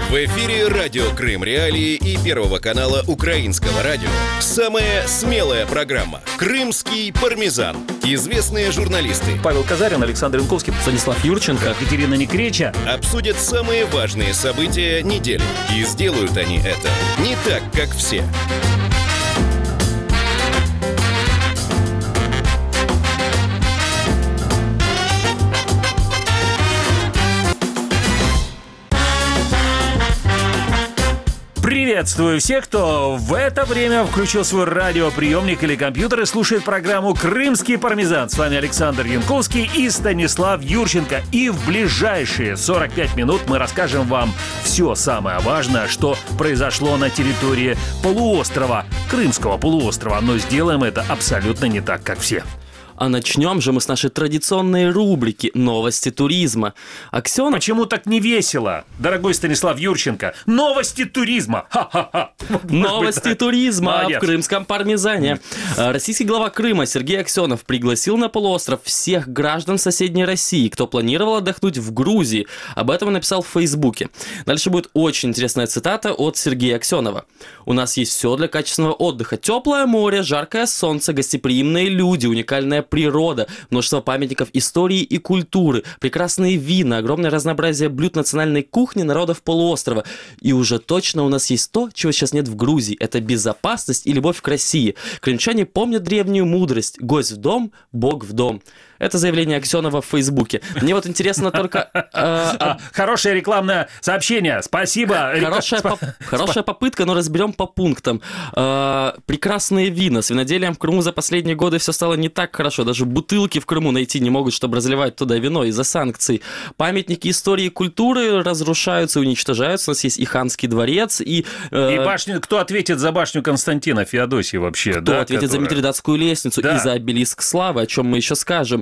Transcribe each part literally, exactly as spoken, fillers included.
В эфире радио Крым Реалии и Первого канала Украинского радио. Самая смелая программа «Крымский пармезан». Известные журналисты Павел Казарин, Александр Янковский, Станислав Юрченко, Екатерина Некреча обсудят самые важные события недели. И сделают они это не так, как все. Приветствую всех, кто в это время включил свой радиоприемник или компьютер и слушает программу «Крымский пармезан». С вами Александр Янковский и Станислав Юрченко. И в ближайшие сорок пять минут мы расскажем вам все самое важное, что произошло на территории полуострова, Крымского полуострова. Но сделаем это абсолютно не так, как все. А начнем же мы с нашей традиционной рубрики «Новости туризма». Аксенов... Почему так не весело, дорогой Станислав Юрченко? Новости туризма! Ха-ха-ха! Новости туризма Молодец. В крымском пармезане. Российский глава Крыма Сергей Аксенов пригласил на полуостров всех граждан соседней России, кто планировал отдохнуть в Грузии. Об этом он написал в Фейсбуке. Дальше будет очень интересная цитата от Сергея Аксенова. «У нас есть все для качественного отдыха. Теплое море, жаркое солнце, гостеприимные люди, уникальная природа, множество памятников истории и культуры, прекрасные вина, огромное разнообразие блюд национальной кухни народов полуострова. И уже точно у нас есть то, чего сейчас нет в Грузии. Это безопасность и любовь к России. Крымчане помнят древнюю мудрость. Гость в дом, Бог в дом». Это заявление Аксенова в Фейсбуке. Мне вот интересно только... Э, Хорошее рекламное сообщение. Спасибо. Хорошая, поп... Хорошая попытка, но разберем по пунктам. Э, прекрасные вина. С виноделием в Крыму за последние годы все стало не так хорошо. Даже бутылки в Крыму найти не могут, чтобы разливать туда вино из-за санкций. Памятники истории и культуры разрушаются и уничтожаются. У нас есть и Ханский дворец, и... Э... И башню... Кто ответит за башню Константина Феодосия вообще? Кто да, ответит которая... за Митридатскую лестницу, да, и за обелиск славы, о чем мы еще скажем.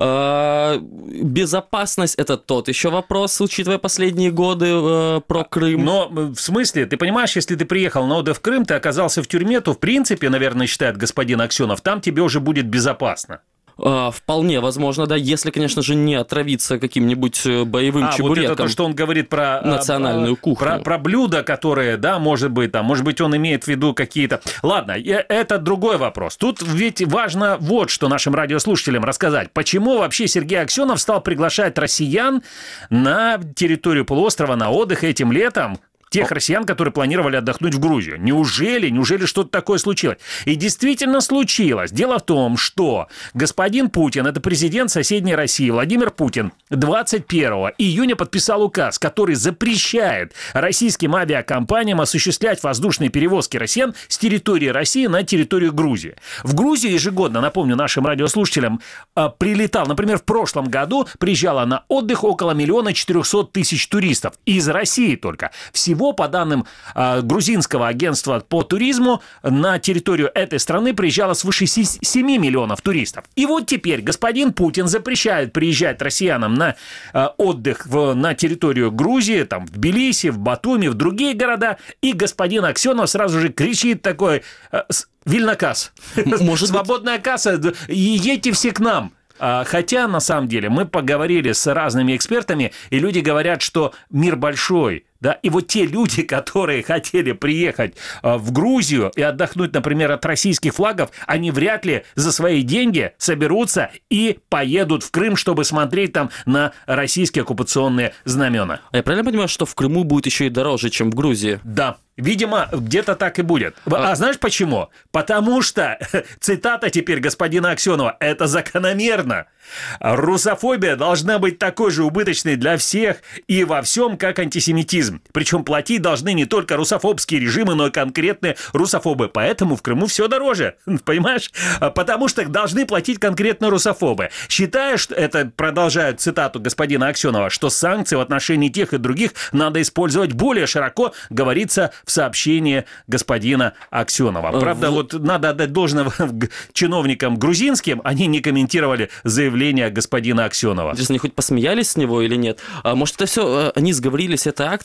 Безопасность — это тот еще вопрос, учитывая последние годы э, про Крым. Но в смысле, ты понимаешь, если ты приехал на отдых в Крым, ты оказался в тюрьме, то в принципе, наверное, считает господин Аксенов, там тебе уже будет безопасно. А, вполне возможно, да, если, конечно же, не отравиться каким-нибудь боевым а, чебуреком. Вот это то, что он говорит про... Национальную кухню. Про, про блюда, которые, да, может быть, там, может быть, он имеет в виду какие-то... Ладно, это другой вопрос. Тут ведь важно вот что нашим радиослушателям рассказать. Почему вообще Сергей Аксенов стал приглашать россиян на территорию полуострова на отдых этим летом? Тех россиян, которые планировали отдохнуть в Грузию. Неужели, неужели что-то такое случилось? И действительно случилось. Дело в том, что господин Путин, это президент соседней России, Владимир Путин, двадцать первого июня подписал указ, который запрещает российским авиакомпаниям осуществлять воздушные перевозки россиян с территории России на территорию Грузии. В Грузию ежегодно, напомню нашим радиослушателям, прилетал, например, в прошлом году приезжало на отдых около миллиона четырехсот тысяч туристов. Из России только. Всего по данным э, грузинского агентства по туризму, на территорию этой страны приезжало свыше семи миллионов туристов. И вот теперь господин Путин запрещает приезжать россиянам на э, отдых в, на территорию Грузии, там, в Тбилиси, в Батуми, в другие города. И господин Аксенов сразу же кричит такой: э, «Вильнокас, свободная касса, едьте все к нам». Хотя, на самом деле, мы поговорили с разными экспертами, и люди говорят, что мир большой, да, и вот те люди, которые хотели приехать в Грузию и отдохнуть, например, от российских флагов, они вряд ли за свои деньги соберутся и поедут в Крым, чтобы смотреть там на российские оккупационные знамена. А я правильно понимаю, что в Крыму будет еще и дороже, чем в Грузии? Да. Видимо, где-то так и будет. А, а знаешь почему? Потому что, цитата теперь господина Аксенова, это закономерно. Русофобия должна быть такой же убыточной для всех и во всем, как антисемитизм. Причем платить должны не только русофобские режимы, но и конкретные русофобы. Поэтому в Крыму все дороже, понимаешь? Потому что должны платить конкретно русофобы. Считая, что это, продолжает цитату господина Аксенова, что санкции в отношении тех и других надо использовать более широко, говорится в сообщении господина Аксенова. Правда, в... вот надо отдать должное чиновникам грузинским, они не комментировали заявление господина Аксенова. Интересно, они хоть посмеялись с него или нет? А может, это все, они сговорились, эта акция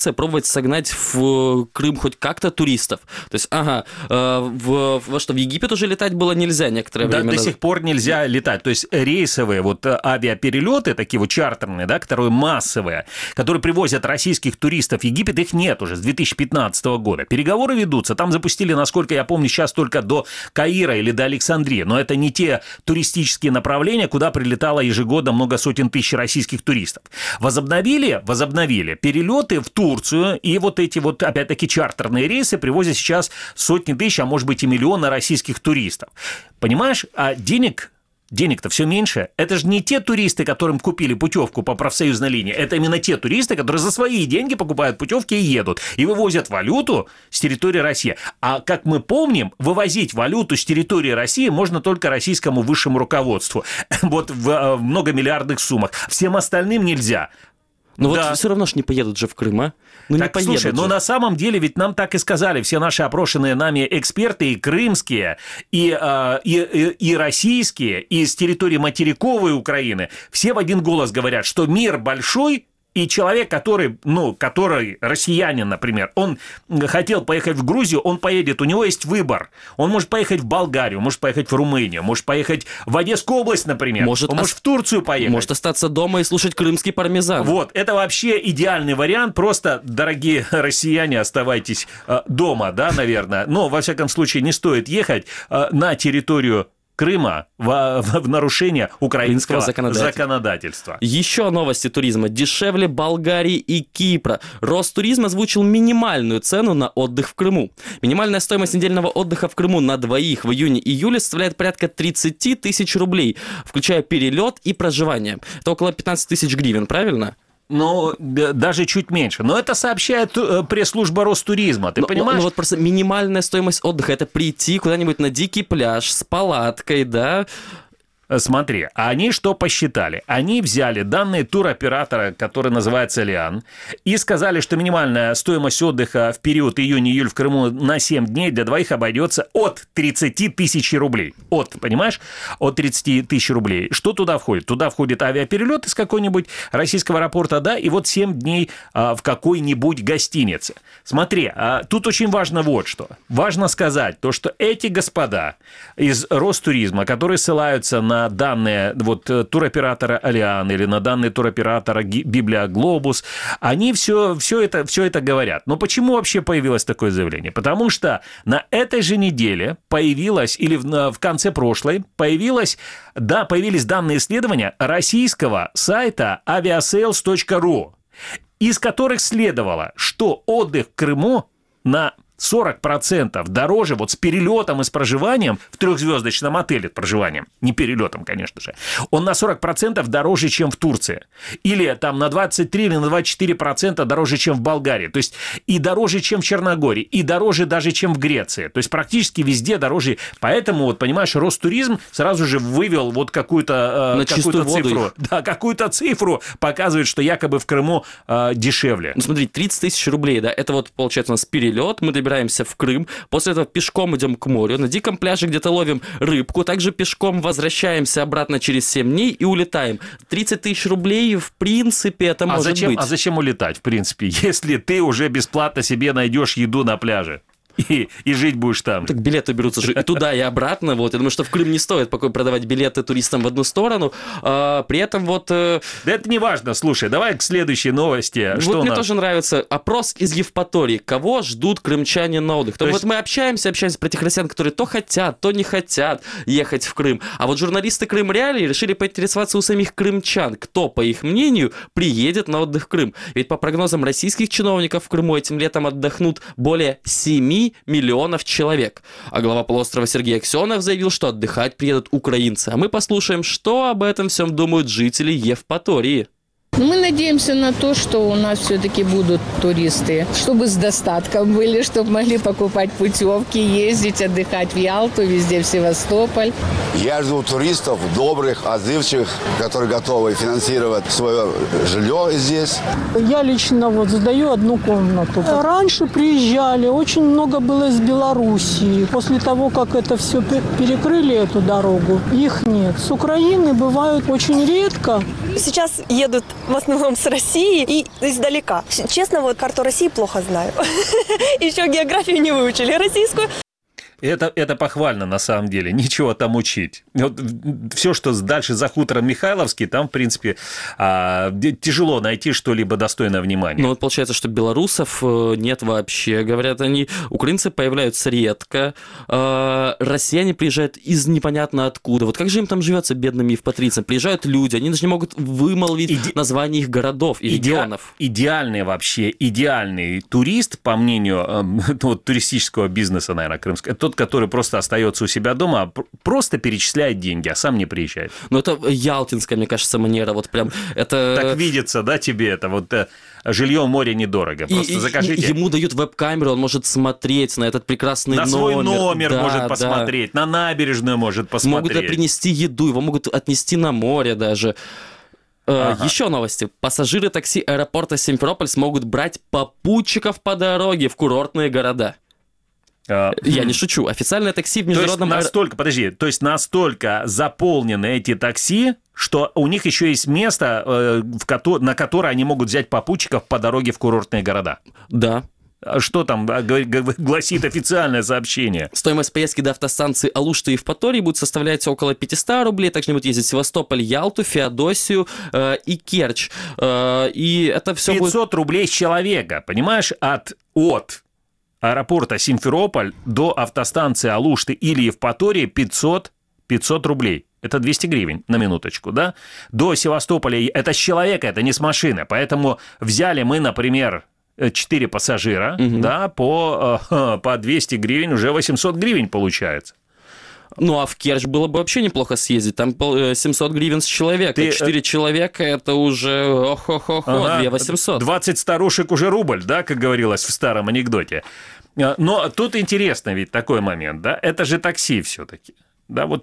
мотивация пробовать согнать в Крым хоть как-то туристов. То есть, ага, в, во что, в Египет уже летать было нельзя некоторое да, время. До сих пор нельзя летать. То есть рейсовые вот авиаперелеты, такие вот чартерные, да, которые массовые, которые привозят российских туристов в Египет, их нет уже с две тысячи пятнадцатого года. Переговоры ведутся. Там запустили, насколько я помню, сейчас только до Каира или до Александрии. Но это не те туристические направления, куда прилетало ежегодно много сотен тысяч российских туристов. Возобновили, возобновили перелеты в Турцию, и вот эти вот, опять-таки, чартерные рейсы привозят сейчас сотни тысяч, а может быть и миллионы российских туристов. Понимаешь, а денег... Денег-то все меньше. Это же не те туристы, которым купили путевку по профсоюзной линии. Это именно те туристы, которые за свои деньги покупают путевки и едут. И вывозят валюту с территории России. А как мы помним, вывозить валюту с территории России можно только российскому высшему руководству. Вот в многомиллиардных суммах. Всем остальным нельзя. Но да. вот все равно ж не поедут же в Крым, а? Ну, так, не слушай, же. но на самом деле ведь нам так и сказали все наши опрошенные нами эксперты, и крымские, и, э, и, и, и российские, и с территории материковой Украины, все в один голос говорят, что мир большой, и человек, который, ну, который россиянин, например, он хотел поехать в Грузию, он поедет, у него есть выбор. Он может поехать в Болгарию, может поехать в Румынию, может поехать в Одесскую область, например. Может, он ос... может в Турцию поехать. Может остаться дома и слушать крымский пармезан. Вот, это вообще идеальный вариант. Просто, дорогие россияне, оставайтесь э, дома, да, наверное. Но, во всяком случае, не стоит ехать э, на территорию Крыма в, в, в нарушение украинского законодательства. законодательства. Еще новости туризма. Дешевле Болгарии и Кипра. Ростуризм озвучил минимальную цену на отдых в Крыму. Минимальная стоимость недельного отдыха в Крыму на двоих в июне-июле составляет порядка тридцать тысяч рублей, включая перелет и проживание. Это около пятнадцать тысяч гривен, правильно? Ну, даже чуть меньше. Но это сообщает пресс-служба Ростуризма, ты но, понимаешь? Ну, вот просто минимальная стоимость отдыха – это прийти куда-нибудь на дикий пляж с палаткой, да? Смотри, они что посчитали? Они взяли данные туроператора, который называется Лиан, и сказали, что минимальная стоимость отдыха в период июнь-июль в Крыму на семь дней для двоих обойдется от тридцати тысяч рублей. От, понимаешь? От тридцати тысяч рублей. Что туда входит? Туда входит авиаперелет из какой-нибудь российского аэропорта, да, и вот семь дней а, в какой-нибудь гостинице. Смотри, а, тут очень важно вот что. Важно сказать то, что эти господа из Ростуризма, которые ссылаются на на данные вот, туроператора Алиан или на данные туроператора Библиоглобус, они все, все, это, все это говорят. Но почему вообще появилось такое заявление? Потому что на этой же неделе появилось, или в, в конце прошлой, появилось, да, появились данные исследования российского сайта авиасейлс точка ру, из которых следовало, что отдых в Крыму на сорок процентов дороже вот с перелетом и с проживанием в трехзвездочном отеле, проживанием, не перелетом, конечно же, он на сорок процентов дороже, чем в Турции. Или там на двадцать три или на двадцать четыре процента дороже, чем в Болгарии. То есть и дороже, чем в Черногории, и дороже даже, чем в Греции. То есть практически везде дороже. Поэтому, вот понимаешь, Ростуризм сразу же вывел вот какую-то, э, какую-то цифру. Да, какую-то цифру показывает, что якобы в Крыму э, дешевле. Ну смотри, тридцать тысяч рублей, да, это вот получается у нас перелет, мы добираемся в Крым, после этого пешком идем к морю, на диком пляже где-то ловим рыбку, также пешком возвращаемся обратно через семь дней и улетаем. тридцать тысяч рублей, в принципе, это а может зачем, быть. А зачем улетать, в принципе, если ты уже бесплатно себе найдешь еду на пляже? И, и жить будешь там. Так билеты берутся же и туда, и обратно. Вот. Я думаю, что в Крым не стоит продавать билеты туристам в одну сторону. А, при этом вот... Да это не важно. Слушай, давай к следующей новости. Вот что мне нас... тоже нравится опрос из Евпатории. Кого ждут крымчане на отдых? То, То есть... Вот мы общаемся, общаемся про тех россиян, которые то хотят, то не хотят ехать в Крым. А вот журналисты Крым Реалии решили поинтересоваться у самих крымчан, кто, по их мнению, приедет на отдых в Крым. Ведь по прогнозам российских чиновников в Крыму этим летом отдохнут более семи миллионов человек. А глава полуострова Сергей Аксенов заявил, что отдыхать приедут украинцы. А мы послушаем, что об этом всем думают жители Евпатории. Мы надеемся на то, что у нас все-таки будут туристы, чтобы с достатком были, чтобы могли покупать путевки, ездить, отдыхать в Ялту, везде в Севастополь. Я жду туристов добрых, отзывчивых, которые готовы финансировать свое жилье здесь. Я лично вот сдаю одну комнату. Раньше приезжали, очень много было из Белоруссии. После того, как это все перекрыли, эту дорогу, их нет. С Украины бывают очень редко сейчас едут в основном с России и издалека. Честно, вот карту России плохо знаю. Еще географию не выучили российскую. Это, это похвально, на самом деле. Нечего там учить. Вот все, что дальше за хутором Михайловский, там, в принципе, тяжело найти что-либо достойное внимания. Ну, вот получается, что белорусов нет вообще, говорят они. Украинцы появляются редко. Россияне приезжают из непонятно откуда. Вот как же им там живется, бедным евпатрийцам? Приезжают люди, они даже не могут вымолвить Иде... название их городов и Иде... регионов. Идеальный вообще, идеальный турист, по мнению вот, туристического бизнеса, наверное, крымского, тот, который просто остается у себя дома, просто перечисляет деньги, а сам не приезжает. Ну, это ялтинская, мне кажется, манера, вот прям, это... Так видится, да, тебе это, вот жилье в море недорого, просто и, закажите. И, ему дают веб-камеру, он может смотреть на этот прекрасный на номер. На свой номер да, может посмотреть, да. На набережную может посмотреть. Могут принести еду, его могут отнести на море даже. Ага. Еще новости. Пассажиры такси аэропорта Симферополь смогут брать попутчиков по дороге в курортные города. Я не шучу. Официальное такси в международном... То есть настолько, подожди, то есть настолько заполнены эти такси, что у них еще есть место, в ко- на которое они могут взять попутчиков по дороге в курортные города? Да. Что там гласит официальное сообщение? Стоимость поездки до автостанции Алушта и Евпатории будет составлять около пятьсот рублей. Также они будут ездить в Севастополь, Ялту, Феодосию э, и Керчь. Э, и это все пятьсот будет... рублей с человека, понимаешь, от... от... аэропорта Симферополь до автостанции Алушты или Евпатории пятьсот, пятьсот рублей. Это двести гривен на минуточку, да? До Севастополя это с человека, это не с машины. Поэтому взяли мы, например, четыре пассажира, угу. да, по, по двести гривен, уже восемьсот гривен получается. Ну, а в Керчь было бы вообще неплохо съездить. Там семьсот гривен с человека. Ты... четыре человека – это уже охо-хо-хо, ага. две тысячи восемьсот. двадцать старушек уже рубль, да, как говорилось в старом анекдоте. Но тут интересно ведь такой момент, да, это же такси все-таки. Да, вот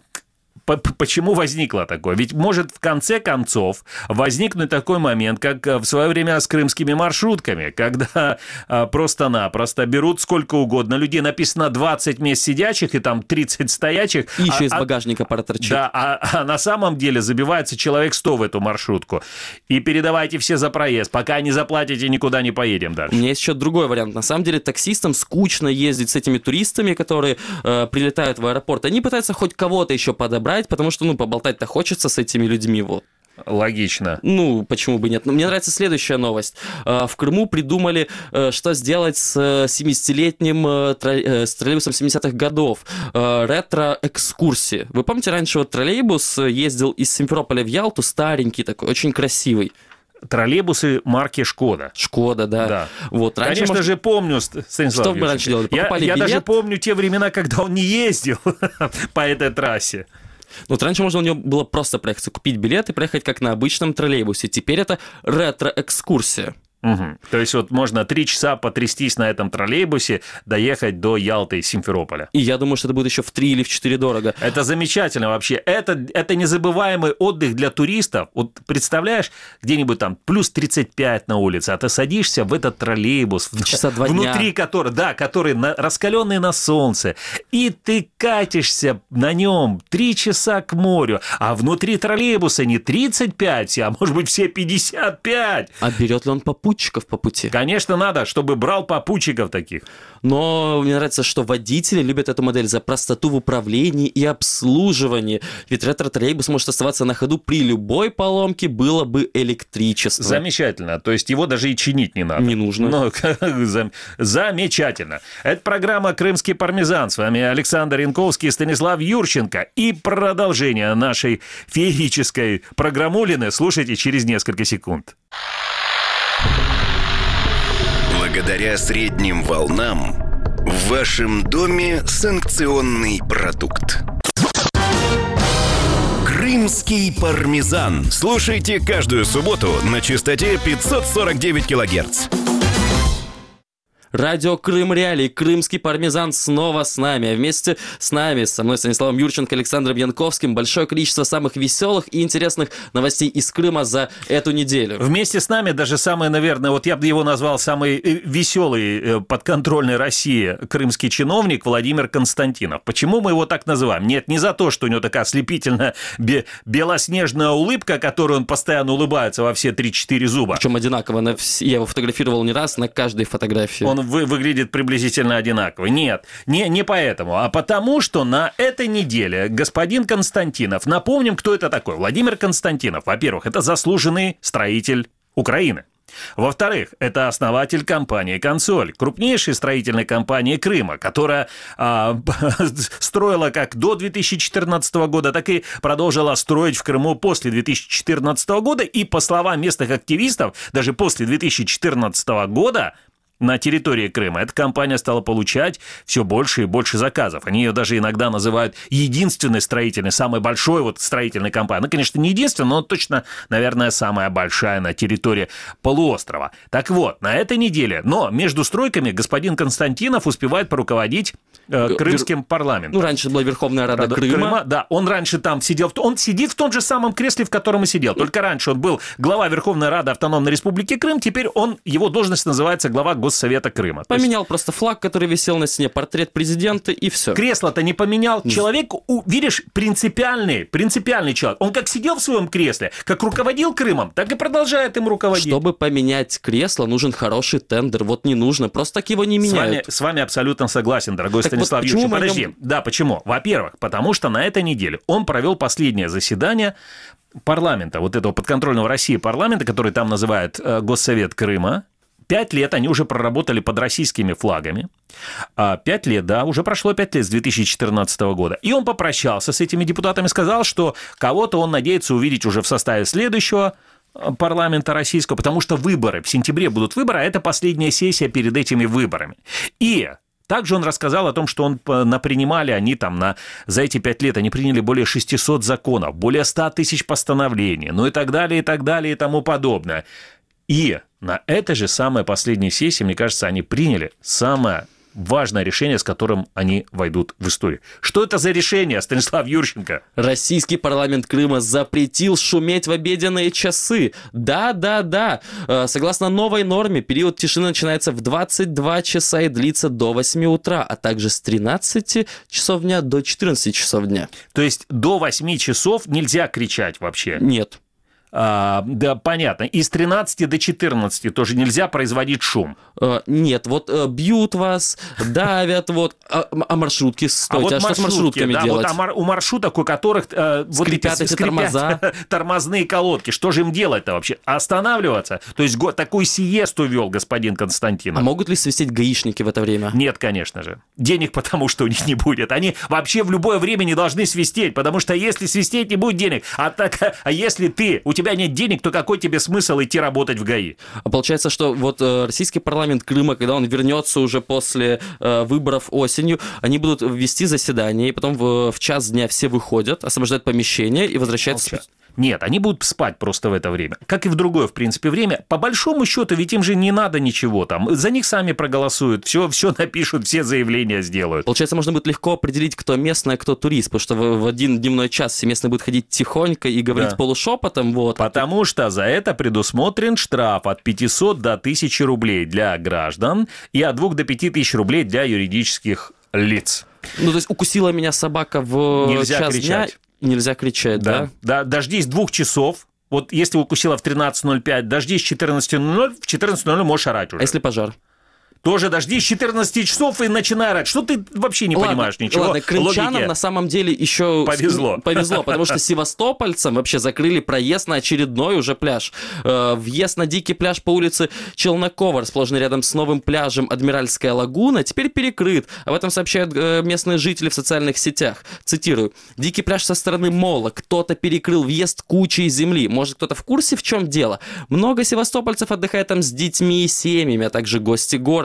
почему возникло такое? Ведь может в конце концов возникнуть такой момент, как в свое время с крымскими маршрутками, когда просто-напросто берут сколько угодно людей, написано двадцать мест сидячих и там тридцать стоячих. И еще а, из багажника пара торчит. Да, а, а на самом деле забивается человек сто в эту маршрутку. И передавайте все за проезд. Пока не заплатите, никуда не поедем дальше. У меня есть еще другой вариант. На самом деле таксистам скучно ездить с этими туристами, которые э, прилетают в аэропорт. Они пытаются хоть кого-то еще подобрать, потому что, ну, поболтать-то хочется с этими людьми, вот. Логично. Ну, почему бы нет? Но мне нравится следующая новость. В Крыму придумали, что сделать с семидесятилетним с троллейбусом семидесятых годов. Ретро-экскурсии. Вы помните, раньше вот троллейбус ездил из Симферополя в Ялту, старенький такой, очень красивый. Троллейбусы марки «Шкода». «Шкода», да. да. Вот, раньше, Конечно может... же, помню, Станислав Что вы раньше делали? Покупали я, я билет? даже помню те времена, когда он не ездил по этой трассе. Ну, вот раньше можно у него было просто проехать, купить билет и проехать как на обычном троллейбусе. Теперь это ретро-экскурсия. Угу. То есть вот можно три часа потрястись на этом троллейбусе, доехать до Ялты и Симферополя. И я думаю, что это будет еще в три или в четыре дорого. Это замечательно вообще. Это, это незабываемый отдых для туристов. Вот представляешь, где-нибудь там плюс тридцать пять на улице, а ты садишься в этот троллейбус, часа два внутри дня. которого, да, который на, раскаленный на солнце, и ты катишься на нем три часа к морю, а внутри троллейбуса не тридцать пять, а может быть все пятьдесят пять. А берет ли он попутчиков по пути? Конечно, надо, чтобы брал попутчиков таких. Но мне нравится, что водители любят эту модель за простоту в управлении и обслуживании. Ведь ретро-троллейбус может оставаться на ходу при любой поломке, было бы электричество. Замечательно. То есть его даже и чинить не надо. Не нужно. Ну, замечательно. Это программа «Крымский пармезан». С вами Александр Янковский и Станислав Юрченко. И продолжение нашей феерической программулины слушайте через несколько секунд. Благодаря средним волнам в вашем доме санкционный продукт. Крымский пармезан. Слушайте каждую субботу на частоте пятьсот сорок девять килогерц. Радио Крым Реалии, крымский пармезан снова с нами. А вместе с нами, со мной Станиславом Юрченко, Александром Янковским, большое количество самых веселых и интересных новостей из Крыма за эту неделю. Вместе с нами даже самый, наверное, вот я бы его назвал самый веселый подконтрольной России крымский чиновник Владимир Константинов. Почему мы его так называем? Нет, не за то, что у него такая ослепительная белоснежная улыбка, которой он постоянно улыбается во все три-четыре зуба. Причем одинаково. Я его фотографировал не раз, на каждой фотографии. Он вы, выглядит приблизительно одинаково. Нет, не, не поэтому, а потому, что на этой неделе господин Константинов, напомним, кто это такой. Владимир Константинов, во-первых, это заслуженный строитель Украины. Во-вторых, это основатель компании «Консоль», крупнейшей строительной компании Крыма, которая а, строила как до две тысячи четырнадцатого года, так и продолжила строить в Крыму после две тысячи четырнадцатого года. И, по словам местных активистов, даже после две тысячи четырнадцатого года на территории Крыма эта компания стала получать все больше и больше заказов. Они ее даже иногда называют единственной строительной, самой большой вот строительной компанией. Ну, конечно, не единственной, но точно, наверное, самая большая на территории полуострова. Так вот, на этой неделе, но между стройками господин Константинов успевает поруководить э, крымским парламентом. Ну, раньше была Верховная Рада, Рада Крыма. Крыма. Да, он раньше там сидел, он сидит в том же самом кресле, в котором и сидел. Только раньше он был глава Верховной Рады Автономной Республики Крым, теперь он, его должность называется глава Госсовета Крыма. Поменял есть... просто флаг, который висел на стене, портрет президента, и все. Кресло-то не поменял. Человек, видишь, принципиальный, принципиальный человек. Он как сидел в своем кресле, как руководил Крымом, так и продолжает им руководить. Чтобы поменять кресло, нужен хороший тендер. Вот не нужно, просто так его не меняют. С вами, с вами абсолютно согласен, дорогой так Станислав вот Юрьевич. Подожди. Нем... Да, почему? Во-первых, потому что на этой неделе он провел последнее заседание парламента, вот этого подконтрольного России парламента, который там называют Госсовет Крыма. Пять лет они уже проработали под российскими флагами. Пять лет, да, уже прошло пять лет с две тысячи четырнадцатого года. И он попрощался с этими депутатами, сказал, что кого-то он надеется увидеть уже в составе следующего парламента российского, потому что выборы, в сентябре будут выборы, а это последняя сессия перед этими выборами. И также он рассказал о том, что он напринимали, они там на, за эти пять лет, они приняли более шестисот законов, более ста тысяч постановлений, ну и так далее, и так далее, и тому подобное. И на этой же самой последней сессии, мне кажется, они приняли самое важное решение, с которым они войдут в историю. Что это за решение, Станислав Юрченко? Российский парламент Крыма запретил шуметь в обеденные часы. Да-да-да. Согласно новой норме, период тишины начинается в двадцать два часа и длится до восьми утра, а также с тринадцати часов дня до четырнадцати часов дня. То есть до восьми часов нельзя кричать вообще? Нет. А, да, понятно. И с тринадцати до четырнадцати тоже нельзя производить шум? А, нет, вот а, бьют вас, давят, вот, а, а маршрутки, стойте, а, вот а что с маршрутками да, делать? Вот, а мар- у маршруток, у которых а, вот скрипят эти, эти скрипят тормоза. Тормозные колодки, что же им делать-то вообще? Останавливаться? То есть го- такую сиесту вел господин Константинов. А могут ли свистеть гаишники в это время? Нет, конечно же. Денег потому что у них не будет. Они вообще в любое время не должны свистеть, потому что если свистеть, не будет денег. А, так, а если ты, у тебя У тебя нет денег, то какой тебе смысл идти работать в ГАИ? А получается, что вот э, российский парламент Крыма, когда он вернется уже после э, выборов осенью, они будут вести заседание, и потом в, в час дня все выходят, освобождают помещение и возвращаются... Молчать. Нет, они будут спать просто в это время. Как и в другое, в принципе, время. По большому счету, ведь им же не надо ничего там. За них сами проголосуют, все, все напишут, все заявления сделают. Получается, можно будет легко определить, кто местный, а кто турист, потому что в, в один дневной час все местные будут ходить тихонько и говорить да. полушепотом. Вот. Потому что за это предусмотрен штраф от пятисот до тысячи рублей для граждан и от двух до пяти тысяч рублей для юридических лиц. Ну, то есть укусила меня собака в Нельзя час кричать. дня... Нельзя кричать, да? Да, да, дождись двух часов. Вот если укусила в тринадцать ноль пять, дождись четырнадцать ноль ноль, в четырнадцать ноль ноль можешь орать уже. А если пожар? Тоже дождись четырнадцати часов и начинай орать. Что ты вообще не ладно, понимаешь ничего? Ладно, крымчанам логики. На самом деле еще повезло. Повезло, потому что севастопольцам вообще закрыли проезд на очередной уже пляж. Въезд на дикий пляж по улице Челнокова, расположенный рядом с новым пляжем Адмиральская лагуна, теперь перекрыт. Об этом сообщают местные жители в социальных сетях. Цитирую. «Дикий пляж со стороны мола. Кто-то перекрыл въезд кучей земли. Может, кто-то в курсе, в чем дело? Много севастопольцев отдыхает там с детьми и семьями, а также гости города.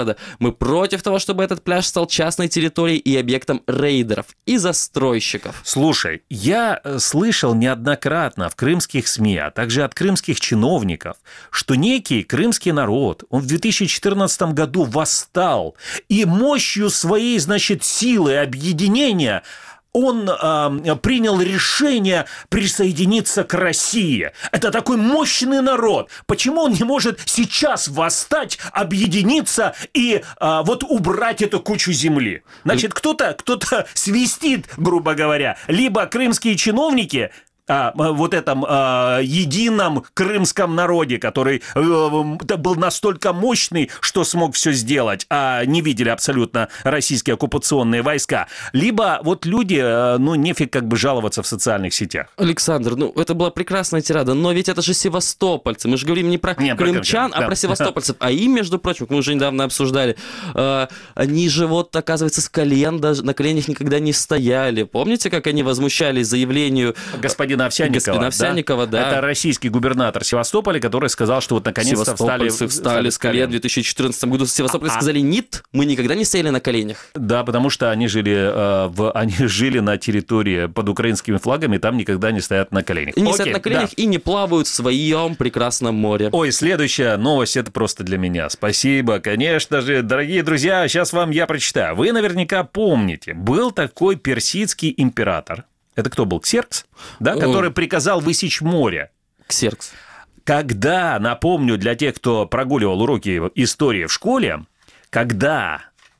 надо. Мы против того, чтобы этот пляж стал частной территорией и объектом рейдеров и застройщиков. Слушай, я слышал неоднократно в крымских СМИ, а также от крымских чиновников, что некий крымский народ, он в две тысячи четырнадцатом году восстал, и мощью своей, значит, силы и объединения он э, принял решение присоединиться к России. Это такой мощный народ. Почему он не может сейчас восстать, объединиться и э, вот убрать эту кучу земли? Значит, кто-то, кто-то свистит, грубо говоря, либо крымские чиновники о вот этом э, едином крымском народе, который э, был настолько мощный, что смог все сделать, а не видели абсолютно российские оккупационные войска. Либо вот люди, э, ну, нефиг как бы жаловаться в социальных сетях. Александр, ну, это была прекрасная тирада, но ведь это же севастопольцы. Мы же говорим не про не, крымчан, про а да. про севастопольцев. А им, между прочим, мы уже недавно обсуждали, э, они же вот, оказывается, с колен даже, на коленях никогда не стояли. Помните, как они возмущались заявлению... Господин Овсянникова, Господина Овсянникова, да? да. Это российский губернатор Севастополя, который сказал, что вот наконец-то встали... встали с колен в две тысячи четырнадцатом году. В Севастополе а, сказали, нет, мы никогда не стояли на коленях. Да, потому что они жили, э, в, они жили на территории под украинскими флагами, там никогда не стоят на коленях. И не Окей, стоят на коленях, да. и не плавают в своем прекрасном море. Ой, следующая новость, это просто для меня. Спасибо, конечно же, дорогие друзья, сейчас вам я прочитаю. Вы наверняка помните, был такой персидский император. Это кто был? Ксеркс? Да, который приказал высечь море. Ксеркс. Когда, напомню, для тех, кто прогуливал уроки истории в школе, когда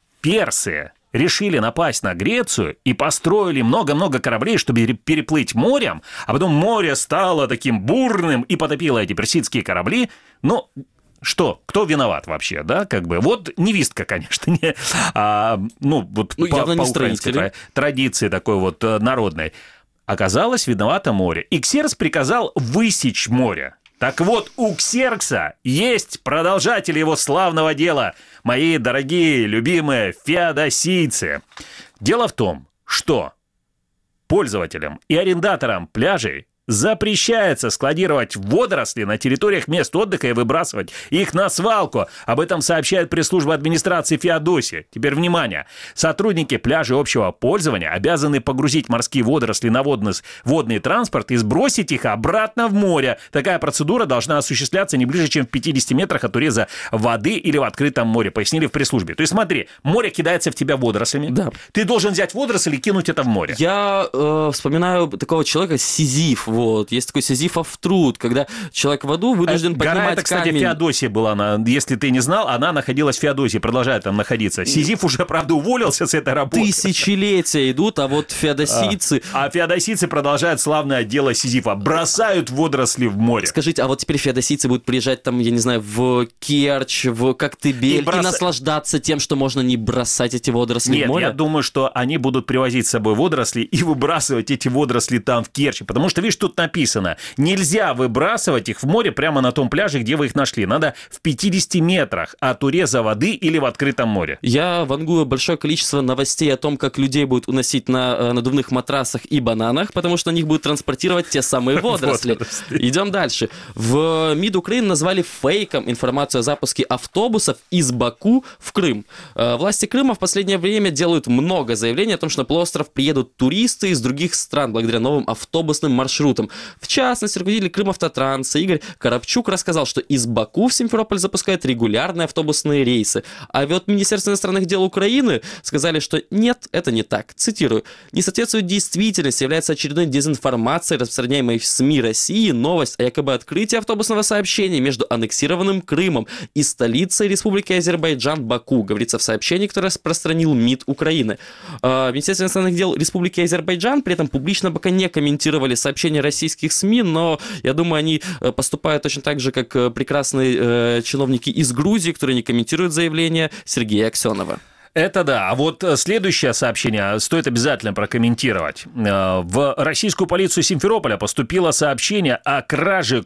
персы решили напасть на Грецию и построили много-много кораблей, чтобы переплыть морем, а потом море стало таким бурным и потопило эти персидские корабли, ну... Что? Кто виноват вообще, да, как бы? Вот невестка, конечно, не, а, ну, вот ну, по, по украинской традиции такой вот народной. Оказалось, виновато море. И Ксеркс приказал высечь море. Так вот, у Ксеркса есть продолжатели его славного дела, мои дорогие, любимые феодосийцы. Дело в том, что пользователям и арендаторам пляжей запрещается складировать водоросли на территориях мест отдыха и выбрасывать их на свалку. Об этом сообщает пресс-служба администрации Феодосии. Теперь внимание. Сотрудники пляжей общего пользования обязаны погрузить морские водоросли на водный, водный транспорт и сбросить их обратно в море. Такая процедура должна осуществляться не ближе, чем в пятидесяти метрах от уреза воды или в открытом море, пояснили в пресс-службе. То есть смотри, море кидается в тебя водорослями. Да. Ты должен взять водоросли и кинуть это в море. Я э, вспоминаю такого человека, Сизиф. Вот. Есть такой сизифов труд, когда человек в аду вынужден Гора поднимать это, кстати, камень. Феодосия была. Она, если ты не знал, она находилась в Феодосии, продолжает там находиться. Сизиф уже, правда, уволился с этой работы. Тысячелетия идут, а вот феодосийцы... А, а феодосийцы продолжают славное дело Сизифа. Бросают водоросли в море. Скажите, а вот теперь феодосийцы будут приезжать там, я не знаю, в Керчь, в Коктебель и, брос... и наслаждаться тем, что можно не бросать эти водоросли Нет, в море? я думаю, что они будут привозить с собой водоросли и выбрасывать эти водоросли там, в Керчи. Потому что, видишь, тут написано, нельзя выбрасывать их в море прямо на том пляже, где вы их нашли. Надо в пятидесяти метрах от уреза воды или в открытом море. Я вангую большое количество новостей о том, как людей будут уносить на надувных матрасах и бананах, потому что на них будут транспортировать те самые водоросли. Идем дальше. В МИД Украины назвали фейком информацию о запуске автобусов из Баку в Крым. Власти Крыма в последнее время делают много заявлений о том, что на полуостров приедут туристы из других стран благодаря новым автобусным маршрутам. В частности, руководитель Крымавтотранса Игорь Коробчук рассказал, что из Баку в Симферополь запускают регулярные автобусные рейсы. А вот Министерство иностранных дел Украины сказали, что нет, это не так. Цитирую. «Не соответствует действительности, является очередной дезинформацией, распространяемой в СМИ России, новость о якобы открытии автобусного сообщения между аннексированным Крымом и столицей Республики Азербайджан Баку», говорится в сообщении, которое распространил МИД Украины. Министерство иностранных дел Республики Азербайджан при этом публично пока не комментировали сообщения российских СМИ, но я думаю, они поступают точно так же, как прекрасные э, чиновники из Грузии, которые не комментируют заявление Сергея Аксенова. Это да. А вот следующее сообщение стоит обязательно прокомментировать. В российскую полицию Симферополя поступило сообщение о краже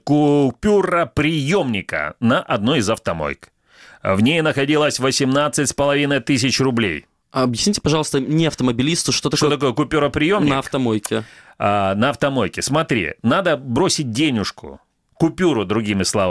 купюроприемника на одной из автомоек. В ней находилось восемнадцать с половиной тысяч рублей. Объясните, пожалуйста, не автомобилисту, что такое, что такое купюроприемник? На автомойке. А, на автомойке. Смотри, надо бросить денежку, купюру, другими словами.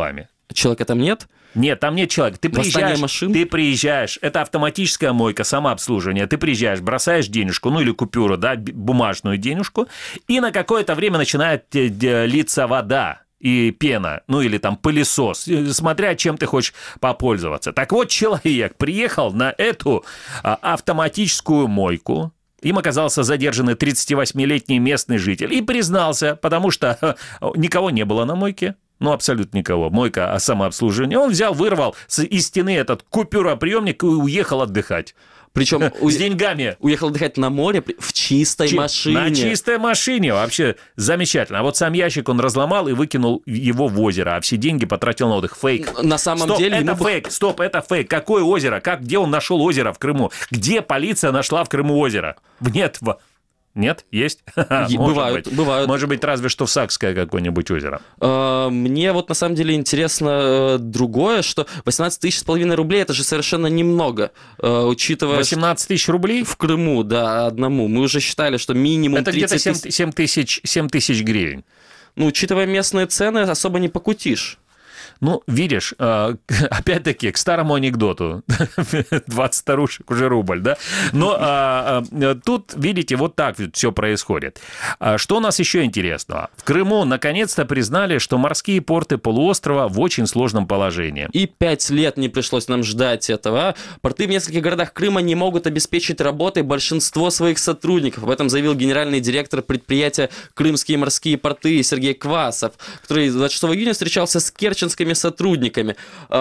Человека там нет? Нет, там нет человека. Ты приезжаешь, машин? ты приезжаешь, это автоматическая мойка, самообслуживание. Ты приезжаешь, бросаешь денежку, ну или купюру, да, бумажную денежку, и на какое-то время начинает литься вода и пена, ну или там пылесос, смотря чем ты хочешь попользоваться. Так вот, человек приехал на эту автоматическую мойку. Им оказался задержанный тридцативосьмилетний местный житель и признался, потому что никого не было на мойке. Ну, абсолютно никого. Мойка, а самообслуживание. Он взял, вырвал из стены этот купюроприемник и уехал отдыхать. Причем с деньгами. Уехал отдыхать на море в чистой Чи- машине. На чистой машине. Вообще замечательно. А вот сам ящик он разломал и выкинул его в озеро, а все деньги потратил на отдых. Фейк. На самом Стоп, деле... это ему... фейк. Стоп, это фейк. Какое озеро? Как, где он нашел озеро в Крыму? Где полиция нашла в Крыму озеро? Нет, в... Нет? Есть? Бывают, быть. бывают. Может быть, разве что в Сакское какое-нибудь озеро. Мне вот на самом деле интересно другое, что восемнадцать тысяч с половиной рублей – это же совершенно немного, учитывая... восемнадцать тысяч рублей? В Крыму, да, одному. Мы уже считали, что минимум это тридцать где-то семь тысяч, семь тысяч гривен. Ну, учитывая местные цены, особо не покутишь. Ну, видишь, опять-таки, к старому анекдоту, двадцать старушек, уже рубль, да? Но а, а, тут, видите, вот так все происходит. А что у нас еще интересного? В Крыму наконец-то признали, что морские порты полуострова в очень сложном положении. И пять лет не пришлось нам ждать этого. Порты в нескольких городах Крыма не могут обеспечить работой большинство своих сотрудников. Об этом заявил генеральный директор предприятия «Крымские морские порты» Сергей Квасов, который двадцать шестого июня встречался с керченскими сотрудниками.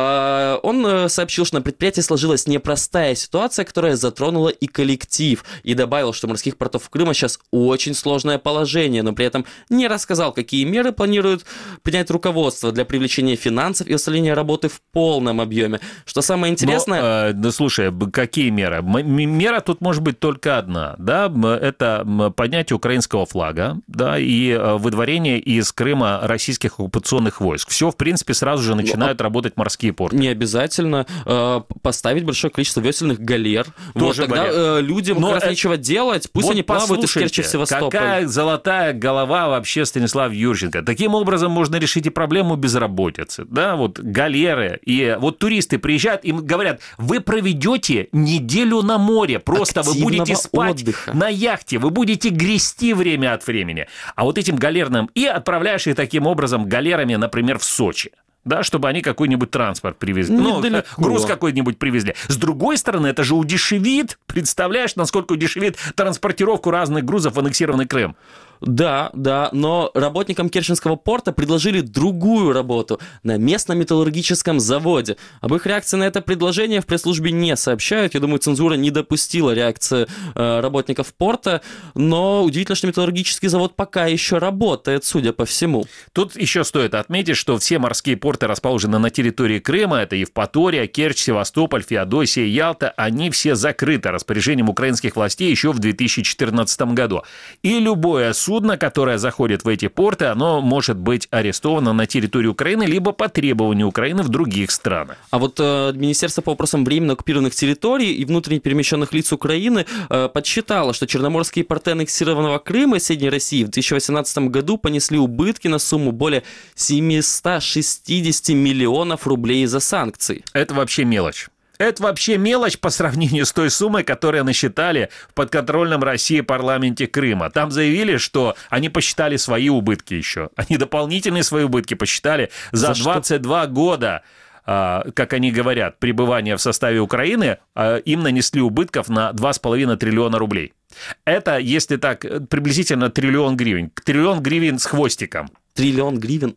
Он сообщил, что на предприятии сложилась непростая ситуация, которая затронула и коллектив, и добавил, что морских портов Крыма сейчас очень сложное положение, но при этом не рассказал, какие меры планирует принять руководство для привлечения финансов и восстановления работы в полном объеме. Что самое интересное... Но, э, да, слушай, какие меры? Мера тут может быть только одна, да, это поднятие украинского флага, да, и выдворение из Крыма российских оккупационных войск. Все, в принципе, сразу же начинают а... работать морские порты. Не обязательно. Э, поставить большое количество весельных галер. Тоже вот, тогда э, людям Но как раз это... нечего делать, пусть вот они плавают из Керчи в Севастополь. Какая золотая голова вообще Станислав Юрченко. Таким образом можно решить и проблему безработицы. Да, вот галеры. И вот туристы приезжают, им говорят, вы проведете неделю на море, просто активного вы будете спать отдыха на яхте, вы будете грести время от времени. А вот этим галерным и отправляешь их таким образом галерами, например, в Сочи. Да, чтобы они какой-нибудь транспорт привезли. Недалеко. Ну, груз какой-нибудь привезли. С другой стороны, это же удешевит. Представляешь, насколько удешевит транспортировку разных грузов в аннексированный Крым? Да, да, но работникам Керченского порта предложили другую работу на местном металлургическом заводе. Об их реакции на это предложение в пресс-службе не сообщают. Я думаю, цензура не допустила реакции э, работников порта, но удивительно, что металлургический завод пока еще работает, судя по всему. Тут еще стоит отметить, что все морские порты расположены на территории Крыма. Это Евпатория, Керчь, Севастополь, Феодосия, Ялта. Они все закрыты распоряжением украинских властей еще в две тысячи четырнадцатом году. И любое судно, которое заходит в эти порты, оно может быть арестовано на территории Украины, либо по требованию Украины в других странах. А вот э, Министерство по вопросам временно оккупированных территорий и внутренне перемещенных лиц Украины э, подсчитало, что черноморские порты аннексированного Крыма и Средней России в две тысячи восемнадцатом году понесли убытки на сумму более семьсот шестьдесят миллионов рублей из-за санкций. Это вообще мелочь. Это вообще мелочь по сравнению с той суммой, которую насчитали в подконтрольном России парламенте Крыма. Там заявили, что они посчитали свои убытки еще. Они дополнительные свои убытки посчитали за, за двадцать два года, как они говорят, пребывания в составе Украины, им нанесли убытков на два с половиной триллиона рублей. Это, если так, приблизительно триллион гривен. Триллион гривен с хвостиком. Триллион гривен?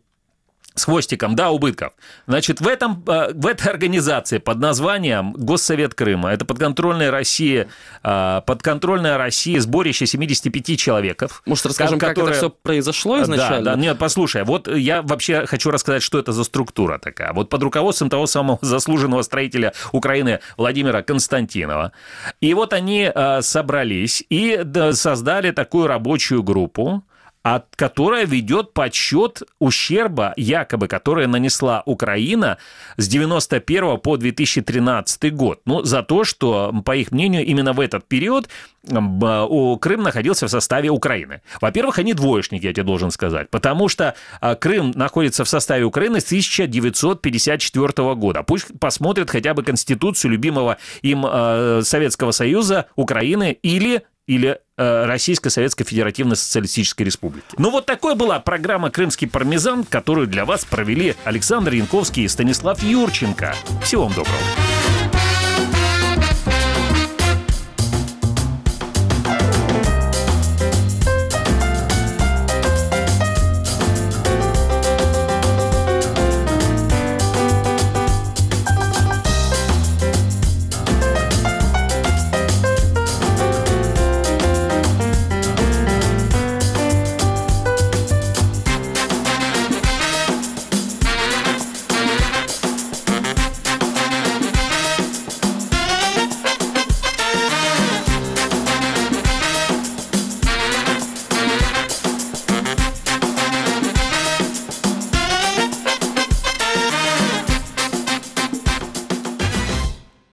С хвостиком, да, убытков. Значит, в, этом, в этой организации под названием Госсовет Крыма, это подконтрольная Россия, подконтрольная Россия, сборище семьдесят пять человеков. Может, расскажем, которые... как это все произошло изначально? Да, да, нет, послушай, вот я вообще хочу рассказать, что это за структура такая. Вот под руководством того самого заслуженного строителя Украины Владимира Константинова. И вот они собрались и создали такую рабочую группу. от, которая ведет подсчет ущерба, якобы, который нанесла Украина с девяносто первого по две тысячи тринадцатый год. Ну, за то, что, по их мнению, именно в этот период Крым находился в составе Украины. Во-первых, они двоечники, я тебе должен сказать, потому что Крым находится в составе Украины с тысяча девятьсот пятьдесят четвёртого года. Пусть посмотрят хотя бы Конституцию любимого им Советского Союза, Украины или или э, Российской Советской Федеративной Социалистической Республики. Ну вот такой была программа «Крымский пармезан», которую для вас провели Александр Янковский и Станислав Юрченко. Всего вам доброго.